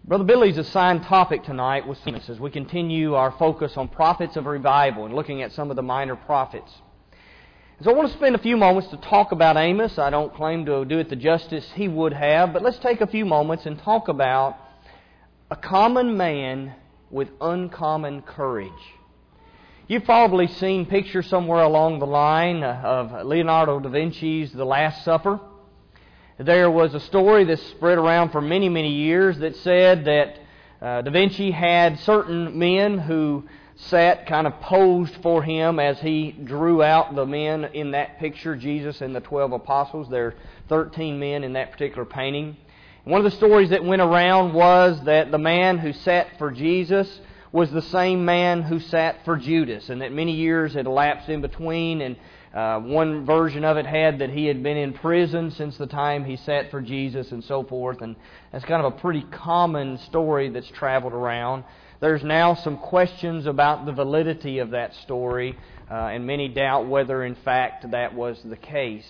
Brother Billy's assigned topic tonight was Amos, as we continue our focus on prophets of revival and looking at some of the minor prophets. So I want to spend a few moments to talk about Amos. I don't claim to do it the justice he would have, but let's take a few moments and talk about a common man with uncommon courage. You've probably seen pictures somewhere along the line of Leonardo da Vinci's The Last Supper. There was a story that spread around for many, many years that said that Da Vinci had certain men who sat kind of posed for him as he drew out the men in that picture, Jesus and the 12 apostles. There are 13 men in that particular painting. And one of the stories that went around was that the man who sat for Jesus was the same man who sat for Judas, and that many years had elapsed in between, and one version of it had that he had been in prison since the time he sat for Jesus and so forth, and that's kind of a pretty common story that's traveled around. There's now some questions about the validity of that story, and many doubt whether in fact that was the case.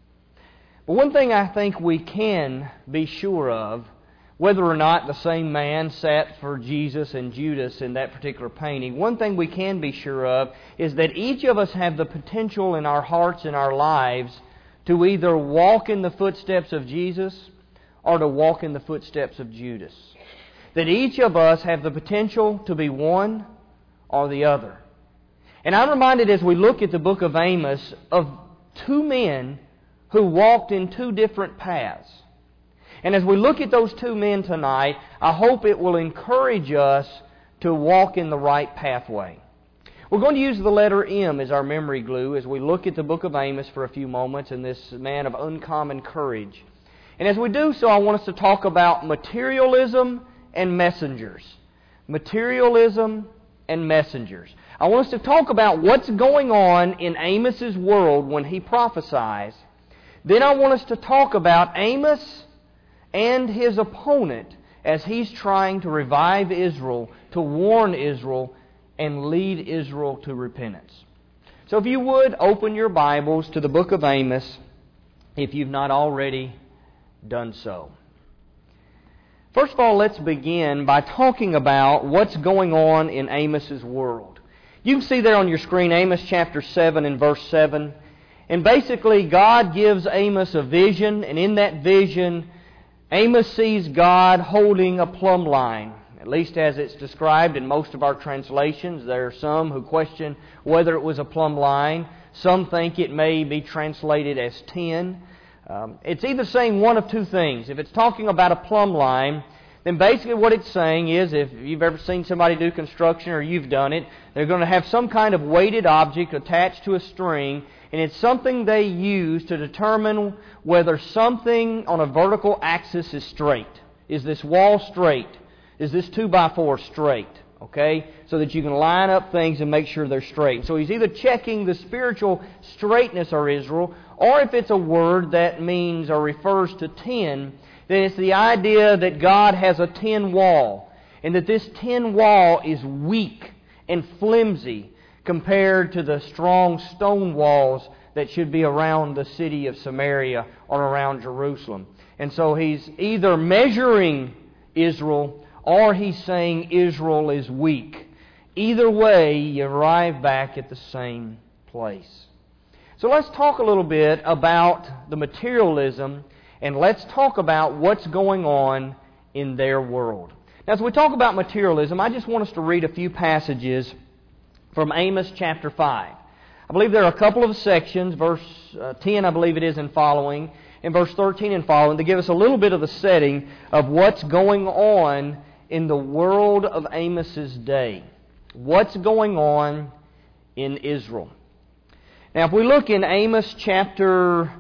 But one thing I think we can be sure of, whether or not the same man sat for Jesus and Judas in that particular painting, one thing we can be sure of is that each of us have the potential in our hearts and our lives to either walk in the footsteps of Jesus or to walk in the footsteps of Judas. That each of us have the potential to be one or the other. And I'm reminded as we look at the book of Amos of two men who walked in two different paths. And as we look at those two men tonight, I hope it will encourage us to walk in the right pathway. We're going to use the letter M as our memory glue as we look at the book of Amos for a few moments and this man of uncommon courage. And as we do so, I want us to talk about materialism and messengers. Materialism and messengers. I want us to talk about what's going on in Amos's world when he prophesies. Then I want us to talk about Amos and his opponent as he's trying to revive Israel, to warn Israel, and lead Israel to repentance. So if you would, open your Bibles to the book of Amos, if you've not already done so. First of all, let's begin by talking about what's going on in Amos's world. You can see there on your screen Amos chapter 7 and verse 7. And basically, God gives Amos a vision, and in that vision, Amos sees God holding a plumb line, at least as it's described in most of our translations. There are some who question whether it was a plumb line. Some think it may be translated as 10. It's either saying one of two things. If it's talking about a plumb line, then basically what it's saying is, if you've ever seen somebody do construction or you've done it, they're going to have some kind of weighted object attached to a string, and it's something they use to determine whether something on a vertical axis is straight. Is this wall straight? Is this 2x4 straight? Okay? So that you can line up things and make sure they're straight. So he's either checking the spiritual straightness of Israel, or if it's a word that means or refers to 10, then it's the idea that God has a tin wall, and that this tin wall is weak and flimsy compared to the strong stone walls that should be around the city of Samaria or around Jerusalem. And so he's either measuring Israel or he's saying Israel is weak. Either way, you arrive back at the same place. So let's talk a little bit about the materialism, and let's talk about what's going on in their world. Now, as we talk about materialism, I just want us to read a few passages from Amos chapter 5. I believe there are a couple of sections, verse 10 I believe it is and following, and verse 13 and following, to give us a little bit of the setting of what's going on in the world of Amos's day. What's going on in Israel. Now if we look in Amos chapter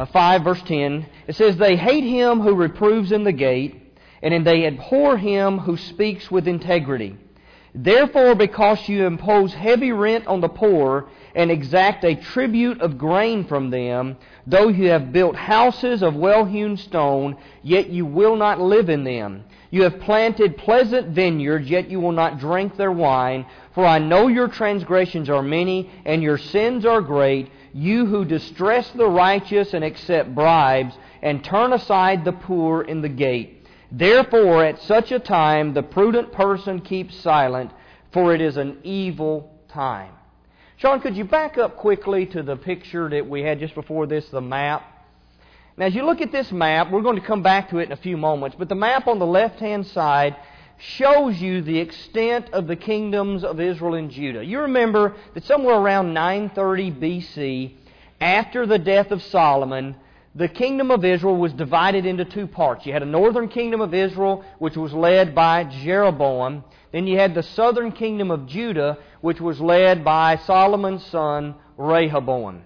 5 verse 10, it says, "They hate him who reproves in the gate, and they abhor him who speaks with integrity. Therefore, because you impose heavy rent on the poor and exact a tribute of grain from them, though you have built houses of well-hewn stone, yet you will not live in them. You have planted pleasant vineyards, yet you will not drink their wine. For I know your transgressions are many, and your sins are great, you who distress the righteous and accept bribes, and turn aside the poor in the gate. Therefore, at such a time, the prudent person keeps silent, for it is an evil time. Sean, could you back up quickly to the picture that we had just before this, the map? Now, as you look at this map, we're going to come back to it in a few moments, but the map on the left-hand side shows you the extent of the kingdoms of Israel and Judah. You remember that somewhere around 930 BC, after the death of Solomon, the kingdom of Israel was divided into two parts. You had a northern kingdom of Israel, which was led by Jeroboam. Then you had the southern kingdom of Judah, which was led by Solomon's son, Rehoboam.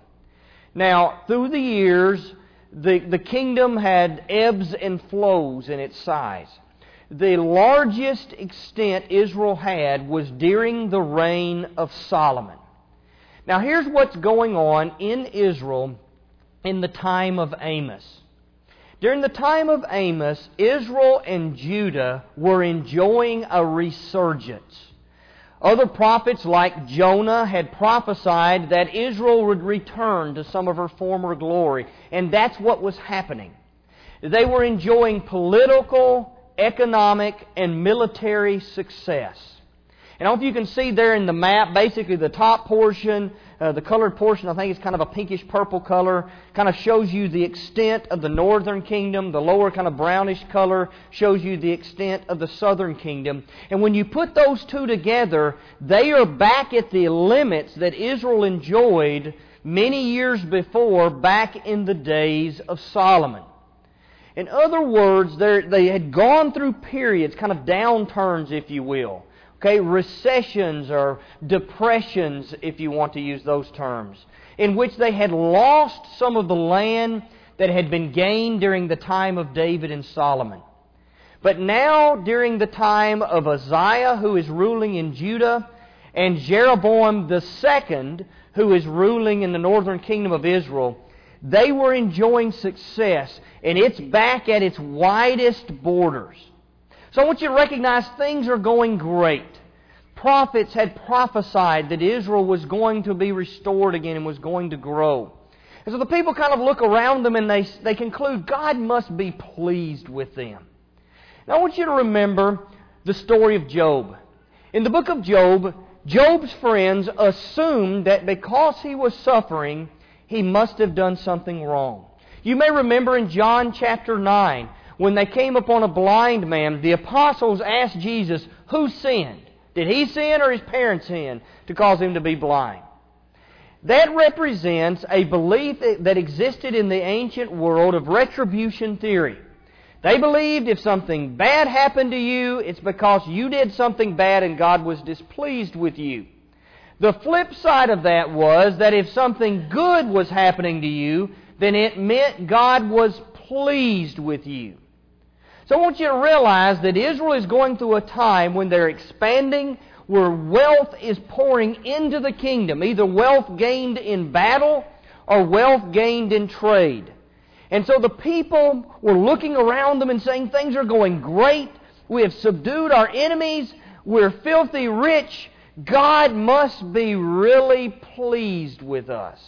Now, through the years, the kingdom had ebbs and flows in its size. The largest extent Israel had was during the reign of Solomon. Now, here's what's going on in Israel in the time of Amos. During the time of Amos, Israel and Judah were enjoying a resurgence. Other prophets like Jonah had prophesied that Israel would return to some of her former glory, and that's what was happening. They were enjoying political, economic, and military success. And I don't know if you can see there in the map, basically the top portion, the colored portion, I think is kind of a pinkish purple color, kind of shows you the extent of the northern kingdom. The lower kind of brownish color shows you the extent of the southern kingdom. And when you put those two together, they are back at the limits that Israel enjoyed many years before, back in the days of Solomon. In other words, they had gone through periods, kind of downturns, if you will. Okay, recessions or depressions, if you want to use those terms, in which they had lost some of the land that had been gained during the time of David and Solomon. But now, during the time of Uzziah, who is ruling in Judah, and Jeroboam II, who is ruling in the northern kingdom of Israel, they were enjoying success, and it's back at its widest borders. So I want you to recognize things are going great. Prophets had prophesied that Israel was going to be restored again and was going to grow. And so the people kind of look around them and they conclude God must be pleased with them. Now I want you to remember the story of Job. In the book of Job, Job's friends assumed that because he was suffering, he must have done something wrong. You may remember in John chapter 9, when they came upon a blind man, the apostles asked Jesus, who sinned? Did he sin or his parents sin to cause him to be blind? That represents a belief that existed in the ancient world of retribution theory. They believed if something bad happened to you, it's because you did something bad and God was displeased with you. The flip side of that was that if something good was happening to you, then it meant God was pleased with you. So I want you to realize that Israel is going through a time when they're expanding, where wealth is pouring into the kingdom, either wealth gained in battle or wealth gained in trade. And so the people were looking around them and saying, things are going great. We have subdued our enemies. We're filthy rich. God must be really pleased with us.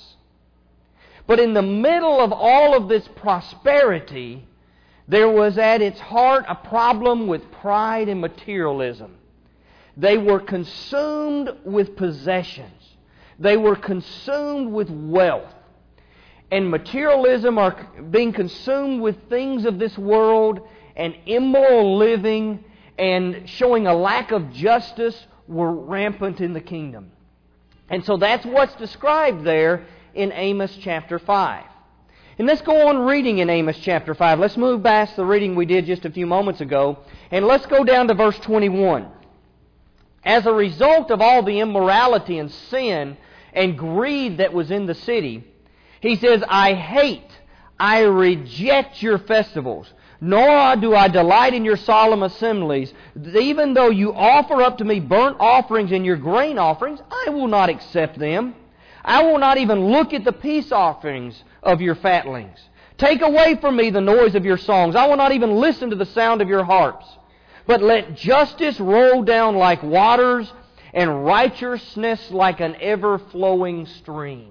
But in the middle of all of this prosperity, there was at its heart a problem with pride and materialism. They were consumed with possessions. They were consumed with wealth. And materialism, or being consumed with things of this world, and immoral living, and showing a lack of justice, were rampant in the kingdom. And so that's what's described there in Amos chapter 5. And let's go on reading in Amos chapter 5. Let's move past the reading we did just a few moments ago, and let's go down to verse 21. As a result of all the immorality and sin and greed that was in the city, he says, I reject your festivals, nor do I delight in your solemn assemblies. Even though you offer up to me burnt offerings and your grain offerings, I will not accept them. I will not even look at the peace offerings of your fatlings. Take away from me the noise of your songs. I will not even listen to the sound of your harps. But let justice roll down like waters and righteousness like an ever-flowing stream.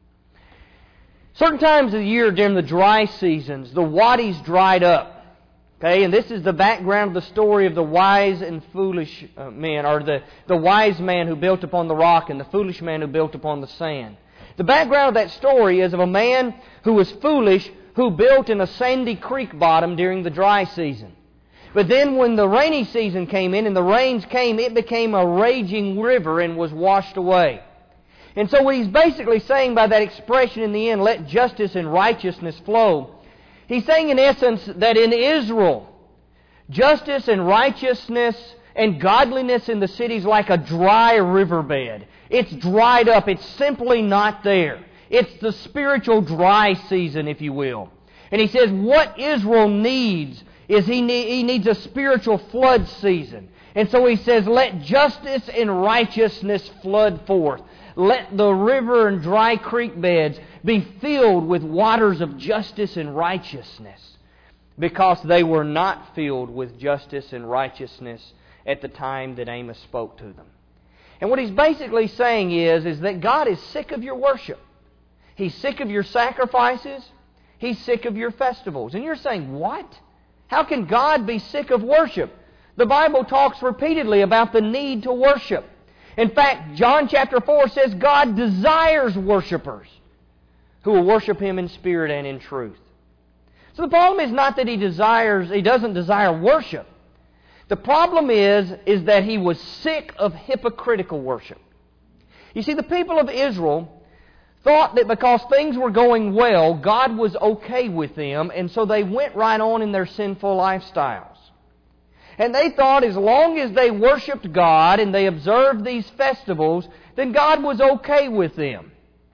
Certain times of the year during the dry seasons, the wadis dried up. Okay, and this is the background of the story of the wise and foolish men, or the wise man who built upon the rock and the foolish man who built upon the sand. The background of that story is of a man who was foolish, who built in a sandy creek bottom during the dry season. But then when the rainy season came in and the rains came, it became a raging river and was washed away. And so what he's basically saying by that expression in the end, let justice and righteousness flow, he's saying in essence that in Israel, justice and righteousness and godliness in the city is like a dry riverbed. It's dried up. It's simply not there. It's the spiritual dry season, if you will. And he says what Israel needs is he needs a spiritual flood season. And so he says, let justice and righteousness flood forth. Let the river and dry creek beds be filled with waters of justice and righteousness, because they were not filled with justice and righteousness at the time that Amos spoke to them. And what he's basically saying is that God is sick of your worship. He's sick of your sacrifices. He's sick of your festivals. And you're saying, what? How can God be sick of worship? The Bible talks repeatedly about the need to worship. In fact, John chapter 4 says God desires worshipers who will worship Him in spirit and in truth. So the problem is not that He doesn't desire worship. The problem is that He was sick of hypocritical worship. You see, the people of Israel thought that because things were going well, God was okay with them, and so they went right on in their sinful lifestyles. And they thought as long as they worshiped God and they observed these festivals, then God was okay with them.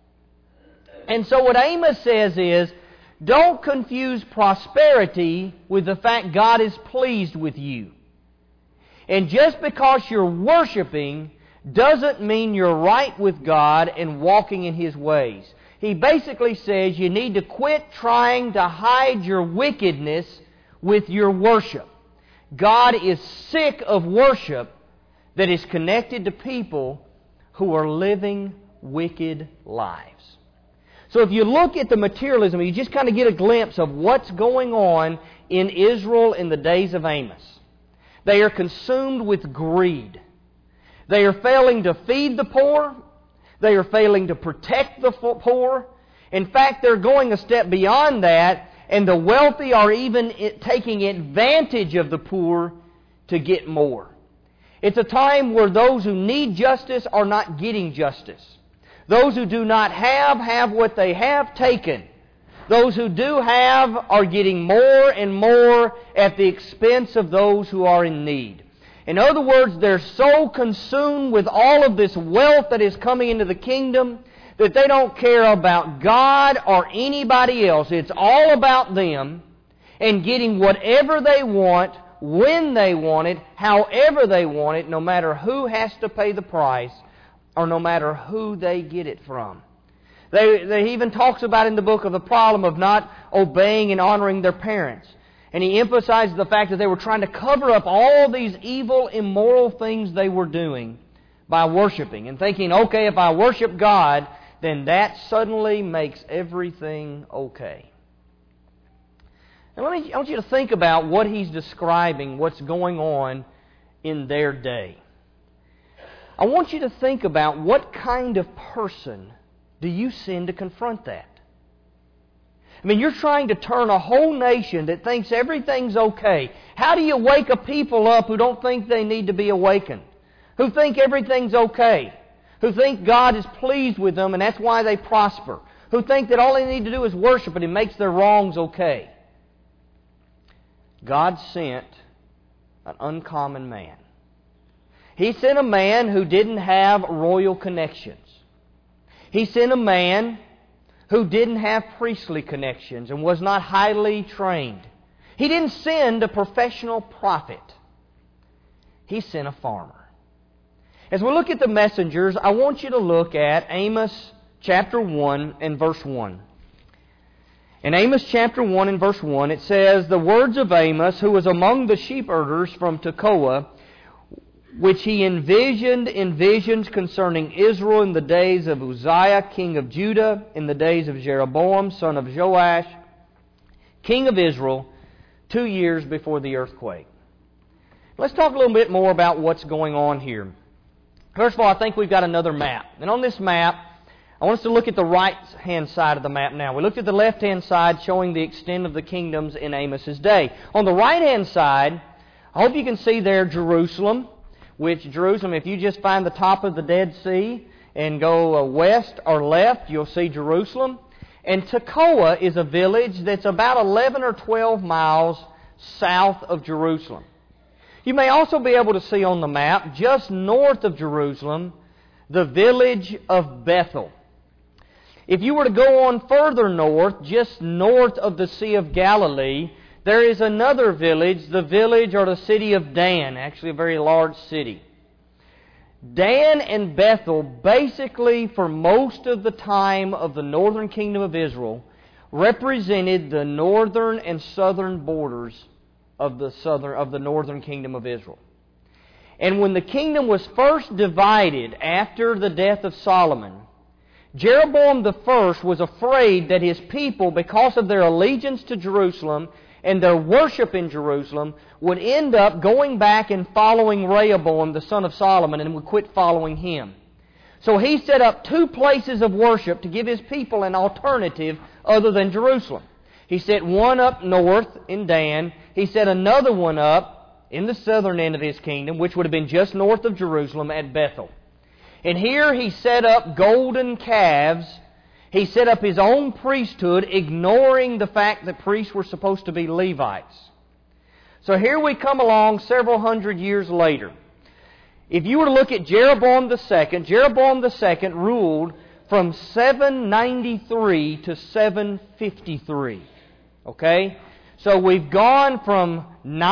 And so what Amos says is, don't confuse prosperity with the fact God is pleased with you. And just because you're worshiping doesn't mean you're right with God and walking in His ways. He basically says you need to quit trying to hide your wickedness with your worship. God is sick of worship that is connected to people who are living wicked lives. So if you look at the materialism, you just kind of get a glimpse of what's going on in Israel in the days of Amos. They are consumed with greed. They are failing to feed the poor. They are failing to protect the poor. In fact, they're going a step beyond that, and the wealthy are even taking advantage of the poor to get more. It's a time where those who need justice are not getting justice. Those who do not have what they have taken. Those who do have are getting more and more at the expense of those who are in need. In other words, they're so consumed with all of this wealth that is coming into the kingdom that they don't care about God or anybody else. It's all about them and getting whatever they want, when they want it, however they want it, no matter who has to pay the price or no matter who they get it from. He even talks about in the book of the problem of not obeying and honoring their parents. And he emphasizes the fact that they were trying to cover up all these evil, immoral things they were doing by worshiping and thinking, okay, if I worship God, then that suddenly makes everything okay. And I want you to think about what he's describing, what's going on in their day. I want you to think about what kind of person do you send to confront that? I mean, you're trying to turn a whole nation that thinks everything's okay. How do you wake a people up who don't think they need to be awakened? Who think everything's okay? Who think God is pleased with them and that's why they prosper? Who think that all they need to do is worship and He makes their wrongs okay? God sent an uncommon man. He sent a man who didn't have royal connections. He sent a man who didn't have priestly connections and was not highly trained. He didn't send a professional prophet. He sent a farmer. As we look at the messengers, I want you to look at Amos chapter 1 and verse 1. In Amos chapter 1 and verse 1, it says, "The words of Amos, who was among the sheepherders from Tekoa, which he envisioned in visions concerning Israel in the days of Uzziah, king of Judah, in the days of Jeroboam, son of Joash, king of Israel, 2 years before the earthquake. Let's talk a little bit more about what's going on here. First of all, I think we've got another map. And on this map, I want us to look at the right-hand side of the map now. We looked at the left-hand side showing the extent of the kingdoms in Amos's day. On the right-hand side, I hope you can see there Jerusalem, which Jerusalem, if you just find the top of the Dead Sea and go west or left, you'll see Jerusalem. And Tekoa is a village that's about 11 or 12 miles south of Jerusalem. You may also be able to see on the map, just north of Jerusalem, the village of Bethel. If you were to go on further north, just north of the Sea of Galilee, there is another village, the village or the city of Dan, actually a very large city. Dan and Bethel, basically for most of the time of the northern kingdom of Israel, represented the northern and southern borders of the northern kingdom of Israel. And when the kingdom was first divided after the death of Solomon, Jeroboam I was afraid that his people, because of their allegiance to Jerusalem and their worship in Jerusalem, would end up going back and following Rehoboam, the son of Solomon, and would quit following him. So he set up 2 places of worship to give his people an alternative other than Jerusalem. He set one up north in Dan. He set another one up in the southern end of his kingdom, which would have been just north of Jerusalem at Bethel. And here he set up golden calves. He set up his own priesthood, ignoring the fact that priests were supposed to be Levites. So here we come along several hundred years later. If you were to look at Jeroboam II ruled from 793 to 753. Okay? So we've gone from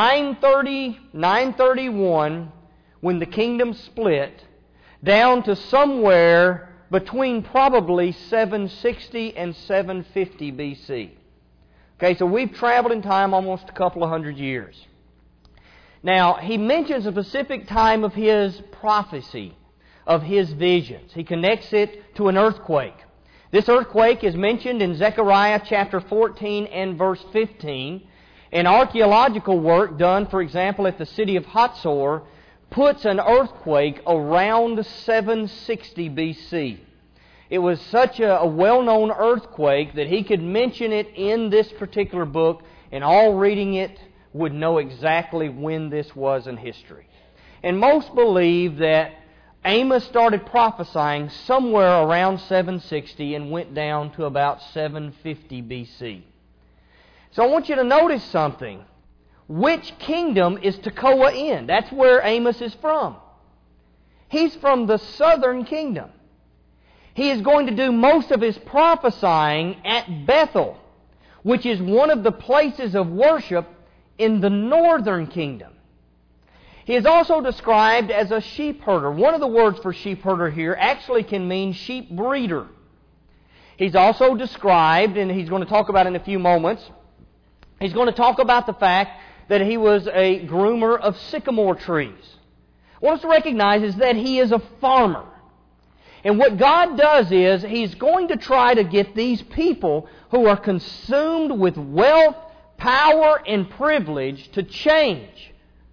931, when the kingdom split, down to somewhere between probably 760 and 750 BC. Okay, so we've traveled in time almost a couple of hundred years. Now, he mentions a specific time of his prophecy, of his visions. He connects it to an earthquake. This earthquake is mentioned in Zechariah chapter 14 and verse 15. And archaeological work done, for example, at the city of Hatzor, puts an earthquake around 760 BC. It was such a well-known earthquake that he could mention it in this particular book, and all reading it would know exactly when this was in history. And most believe that Amos started prophesying somewhere around 760 and went down to about 750 BC. So I want you to notice something. Which kingdom is Tekoa in? That's where Amos is from. He's from the southern kingdom. He is going to do most of his prophesying at Bethel, which is one of the places of worship in the northern kingdom. He is also described as a sheep herder. One of the words for sheep herder here actually can mean sheep breeder. He's also described, and he's going to talk about in a few moments, he's going to talk about the fact that he was a groomer of sycamore trees. What I want us to recognize is that he is a farmer. And what God does is He's going to try to get these people who are consumed with wealth, power, and privilege to change.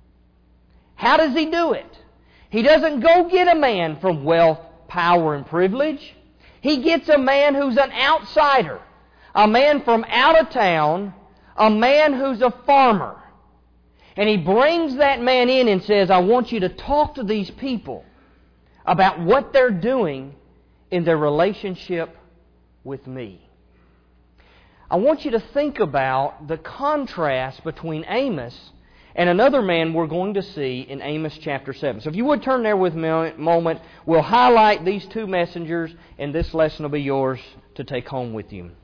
How does He do it? He doesn't go get a man from wealth, power, and privilege. He gets a man who's an outsider, a man from out of town, a man who's a farmer. And He brings that man in and says, I want you to talk to these people about what they're doing in their relationship with me. I want you to think about the contrast between Amos and another man we're going to see in Amos chapter 7. So if you would turn there with me a moment, we'll highlight these 2 messengers, and this lesson will be yours to take home with you.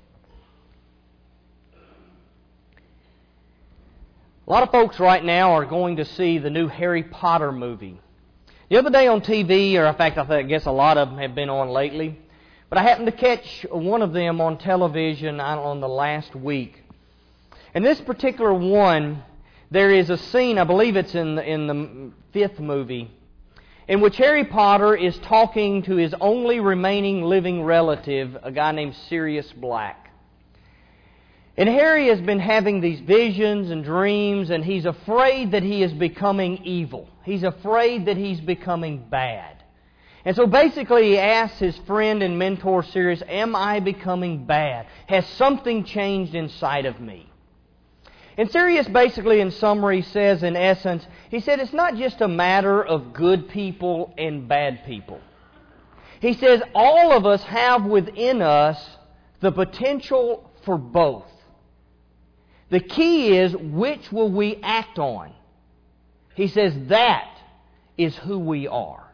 A lot of folks right now are going to see the new Harry Potter movie. The other day on TV, or in fact I guess a lot of them have been on lately, but I happened to catch one of them on television on the last week. And this particular one, there is a scene, I believe it's in the 5th movie, in which Harry Potter is talking to his only remaining living relative, a guy named Sirius Black. And Harry has been having these visions and dreams, and he's afraid that he is becoming evil. He's afraid that he's becoming bad. And so basically he asks his friend and mentor Sirius, am I becoming bad? Has something changed inside of me? And Sirius basically, in summary, says, in essence, he said it's not just a matter of good people and bad people. He says all of us have within us the potential for both. The key is, which will we act on? He says that is who we are.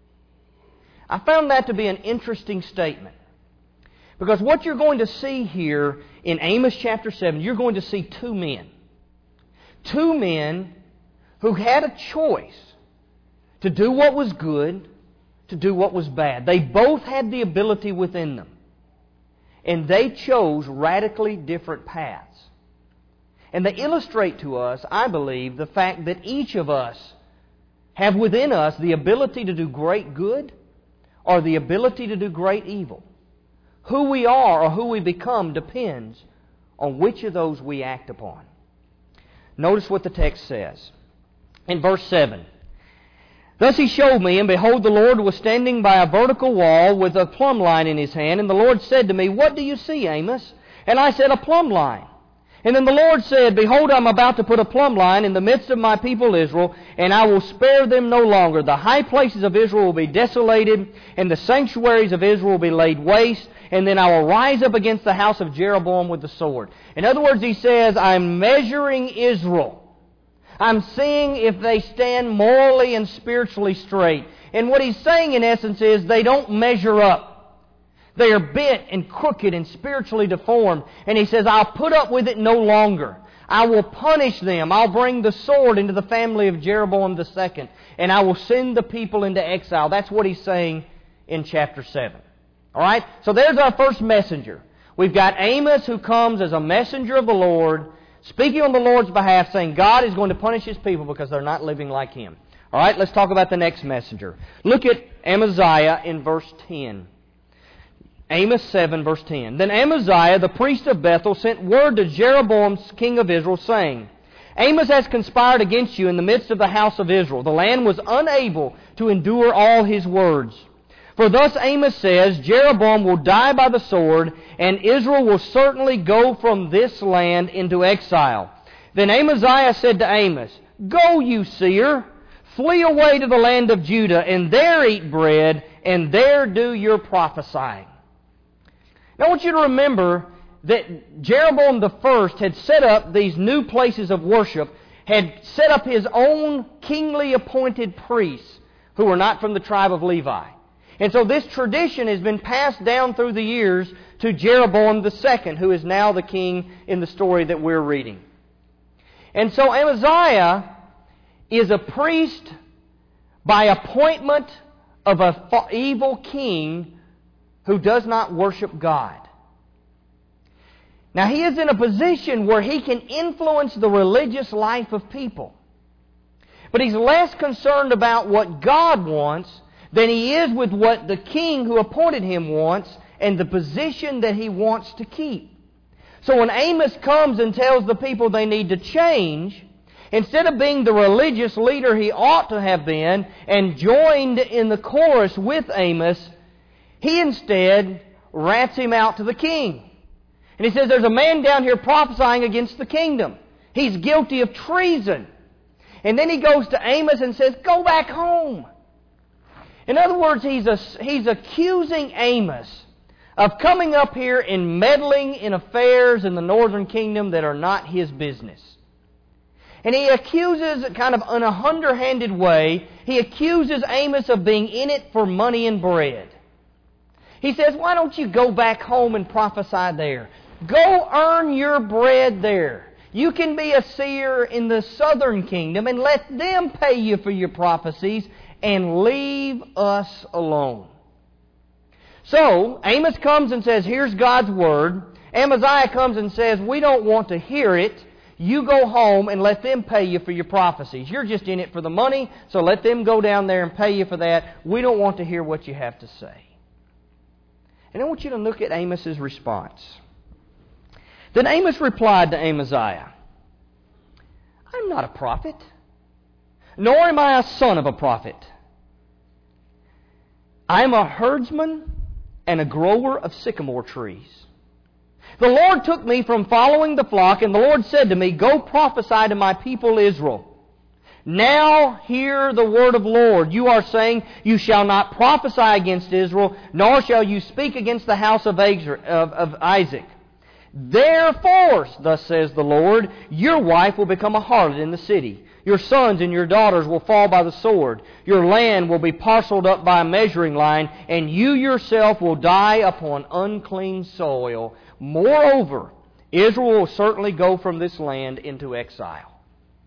I found that to be an interesting statement. Because what you're going to see here in Amos chapter 7, you're going to see two men. Two men who had a choice to do what was good, to do what was bad. They both had the ability within them. And they chose radically different paths. And they illustrate to us, I believe, the fact that each of us have within us the ability to do great good or the ability to do great evil. Who we are or who we become depends on which of those we act upon. Notice what the text says. In verse 7, thus he showed me, and behold, the Lord was standing by a vertical wall with a plumb line in his hand. And the Lord said to me, what do you see, Amos? And I said, a plumb line. And then the Lord said, behold, I am about to put a plumb line in the midst of my people Israel, and I will spare them no longer. The high places of Israel will be desolated, and the sanctuaries of Israel will be laid waste, and then I will rise up against the house of Jeroboam with the sword. In other words, he says, I'm measuring Israel. I'm seeing if they stand morally and spiritually straight. And what he's saying in essence is they don't measure up. They are bent and crooked and spiritually deformed. And he says, I'll put up with it no longer. I will punish them. I'll bring the sword into the family of Jeroboam II. And I will send the people into exile. That's what he's saying in chapter 7. All right? So there's our first messenger. We've got Amos who comes as a messenger of the Lord, speaking on the Lord's behalf, saying God is going to punish His people because they're not living like Him. All right? Let's talk about the next messenger. Look at Amaziah in verse 10. Amos 7, verse 10. Then Amaziah, the priest of Bethel, sent word to Jeroboam, king of Israel, saying, Amos has conspired against you in the midst of the house of Israel. The land was unable to endure all his words. For thus Amos says, Jeroboam will die by the sword, and Israel will certainly go from this land into exile. Then Amaziah said to Amos, Go, you seer, flee away to the land of Judah, and there eat bread, and there do your prophesying. Now I want you to remember that Jeroboam I had set up these new places of worship, had set up his own kingly appointed priests who were not from the tribe of Levi. And so this tradition has been passed down through the years to Jeroboam II, who is now the king in the story that we're reading. And so Amaziah is a priest by appointment of an evil king who does not worship God. Now he is in a position where he can influence the religious life of people. But he's less concerned about what God wants than he is with what the king who appointed him wants and the position that he wants to keep. So when Amos comes and tells the people they need to change, instead of being the religious leader he ought to have been and joined in the chorus with Amos, he instead rats him out to the king. And he says, there's a man down here prophesying against the kingdom. He's guilty of treason. And then he goes to Amos and says, go back home. In other words, he's accusing Amos of coming up here and meddling in affairs in the northern kingdom that are not his business. And he accuses, kind of in a underhanded way, he accuses Amos of being in it for money and bread. He says, why don't you go back home and prophesy there? Go earn your bread there. You can be a seer in the southern kingdom and let them pay you for your prophecies and leave us alone. So, Amos comes and says, here's God's word. Amaziah comes and says, we don't want to hear it. You go home and let them pay you for your prophecies. You're just in it for the money, so let them go down there and pay you for that. We don't want to hear what you have to say. And I want you to look at Amos's response. Then Amos replied to Amaziah, I'm not a prophet, nor am I a son of a prophet. I am a herdsman and a grower of sycamore trees. The Lord took me from following the flock, and the Lord said to me, Go prophesy to my people Israel. Now hear the word of the Lord. You are saying, You shall not prophesy against Israel, nor shall you speak against the house of Isaac. Therefore, thus says the Lord, your wife will become a harlot in the city. Your sons and your daughters will fall by the sword. Your land will be parceled up by a measuring line, and you yourself will die upon unclean soil. Moreover, Israel will certainly go from this land into exile.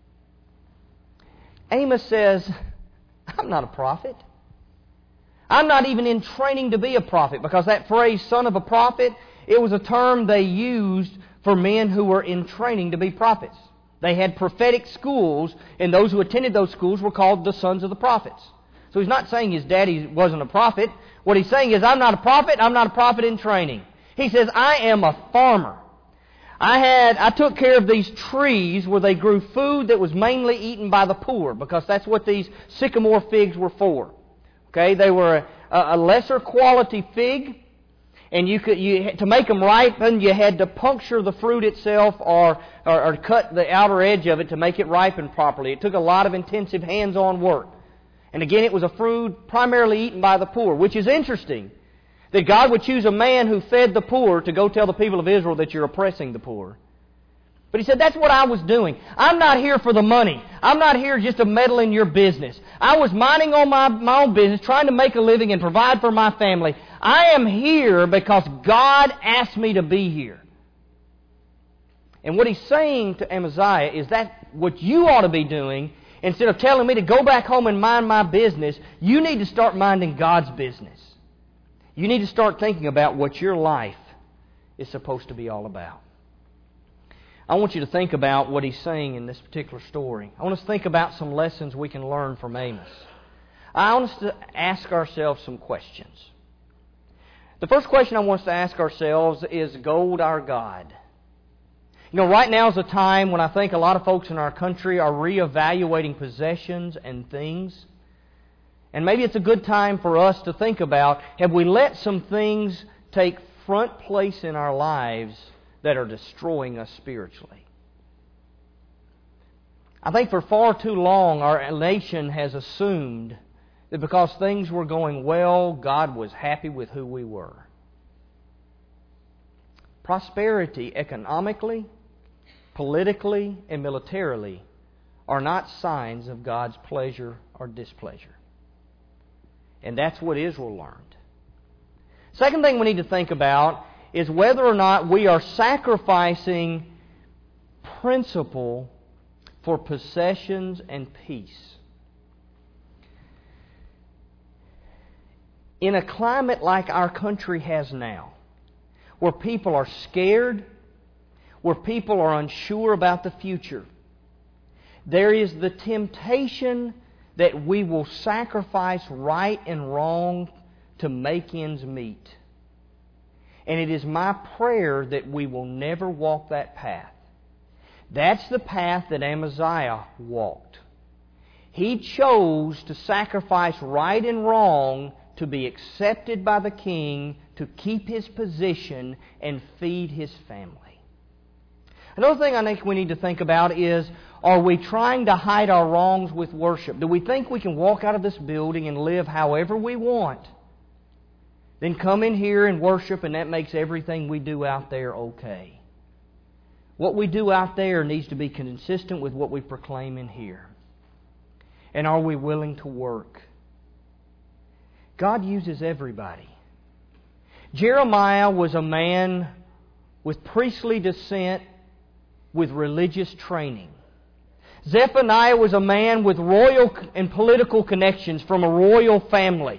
Amos says, I'm not a prophet. I'm not even in training to be a prophet, because that phrase, son of a prophet, it was a term they used for men who were in training to be prophets. They had prophetic schools, and those who attended those schools were called the sons of the prophets. So he's not saying his daddy wasn't a prophet. What he's saying is, I'm not a prophet in training. He says, I am a farmer. I took care of these trees where they grew food that was mainly eaten by the poor, because that's what these sycamore figs were for. Okay, they were a lesser quality fig. And to make them ripen, you had to puncture the fruit itself or cut the outer edge of it to make it ripen properly. It took a lot of intensive hands-on work. And again, it was a fruit primarily eaten by the poor, which is interesting that God would choose a man who fed the poor to go tell the people of Israel that you're oppressing the poor. But he said, that's what I was doing. I'm not here for the money. I'm not here just to meddle in your business. I was minding on my own business, trying to make a living and provide for my family. I am here because God asked me to be here. And what he's saying to Amaziah is that what you ought to be doing, instead of telling me to go back home and mind my business, you need to start minding God's business. You need to start thinking about what your life is supposed to be all about. I want you to think about what he's saying in this particular story. I want us to think about some lessons we can learn from Amos. I want us to ask ourselves some questions. The first question I want us to ask ourselves is gold our God? You know, right now is a time when I think a lot of folks in our country are reevaluating possessions and things. And maybe it's a good time for us to think about, have we let some things take front place in our lives that are destroying us spiritually? I think for far too long our nation has assumed that because things were going well, God was happy with who we were. Prosperity economically, politically, and militarily are not signs of God's pleasure or displeasure. And that's what Israel learned. Second thing we need to think about is whether or not we are sacrificing principle for possessions and peace. In a climate like our country has now, where people are scared, where people are unsure about the future, there is the temptation that we will sacrifice right and wrong to make ends meet. And it is my prayer that we will never walk that path. That's the path that Amaziah walked. He chose to sacrifice right and wrong to be accepted by the king, to keep his position and feed his family. Another thing I think we need to think about is, are we trying to hide our wrongs with worship? Do we think we can walk out of this building and live however we want, then come in here and worship, and that makes everything we do out there okay? What we do out there needs to be consistent with what we proclaim in here. And are we willing to work? God uses everybody. Jeremiah was a man with priestly descent, with religious training. Zephaniah was a man with royal and political connections from a royal family.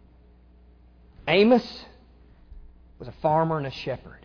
Amos was a farmer and a shepherd.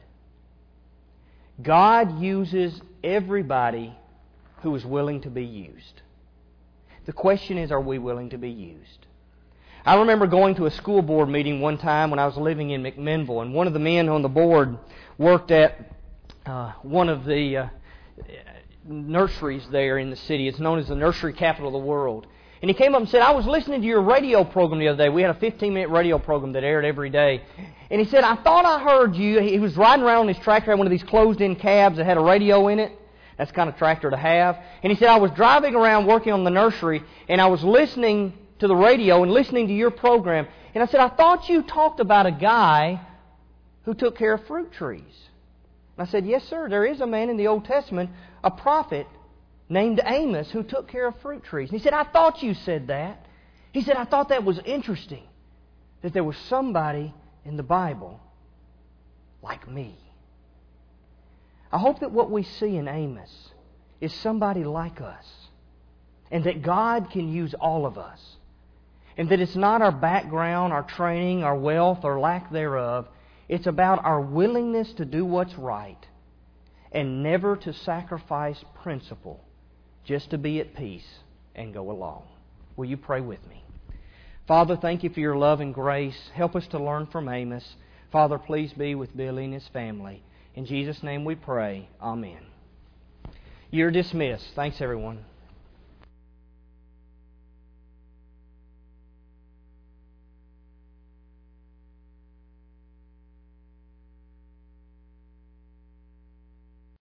God uses everybody who is willing to be used. The question is, are we willing to be used? I remember going to a school board meeting one time when I was living in McMinnville, and one of the men on the board worked at one of the nurseries there in the city. It's known as the nursery capital of the world. And he came up and said, I was listening to your radio program the other day. We had a 15-minute radio program that aired every day. And he said, I thought I heard you. He was riding around on his tractor, had one of these closed-in cabs that had a radio in it. That's the kind of tractor to have. And he said, I was driving around working on the nursery, and I was listening to the radio and listening to your program. And I said, I thought you talked about a guy who took care of fruit trees. And I said, yes, sir, there is a man in the Old Testament, a prophet, named Amos, who took care of fruit trees. And he said, I thought you said that. He said, I thought that was interesting, that there was somebody in the Bible like me. I hope that what we see in Amos is somebody like us, and that God can use all of us, and that it's not our background, our training, our wealth, or lack thereof. It's about our willingness to do what's right and never to sacrifice principle just to be at peace and go along. Will you pray with me? Father, thank you for your love and grace. Help us to learn from Amos. Father, please be with Billy and his family. In Jesus' name we pray. Amen. You're dismissed. Thanks, everyone.